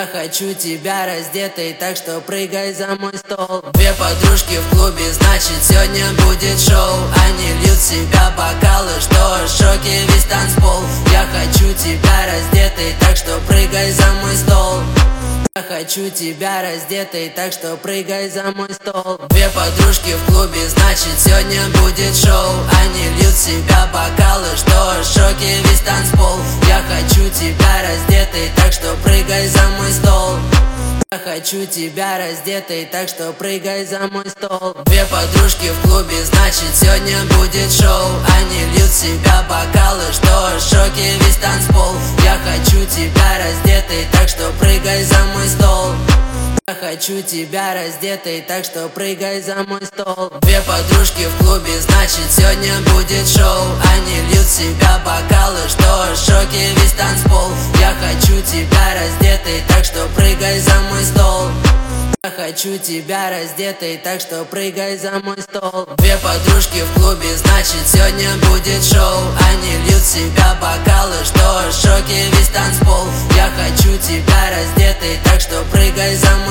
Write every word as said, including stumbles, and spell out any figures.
Я хочу тебя раздетой, так что прыгай за мой стол. Две подружки в клубе, значит сегодня будет шоу. Они льют в себя бокалы, что в шоке весь танцпол. Я хочу тебя раздетой, так что прыгай за мой стол. Я хочу тебя раздетой, так что прыгай за мой стол. Две подружки в клубе, значит сегодня будет шоу. Они льют в себя бокалы, что в шоке весь танцпол. Я хочу тебя раздетой, так что прыгай за мой стол. Я хочу тебя раздетой, так что прыгай за мой стол. Две подружки в клубе, значит сегодня будет шоу. Они льют в себя бокалы, что в шоке весь танцпол. Я хочу тебя раздетой, так что прыгай за мой стол. Я хочу тебя раздетой, так что прыгай за мой стол. Две подружки в клубе, значит сегодня будет шоу. Они льют в себя бокалы, что в шоке весь танцпол. Я хочу тебя раздетой, так что прыгай за мой стол. Я хочу тебя раздетой, так что прыгай за мой стол. Две подружки в клубе, значит сегодня будет шоу. Они льют в себя бокалы, что в шоке весь танцпол. Я хочу тебя раздетой, так что прыгай за мой стол.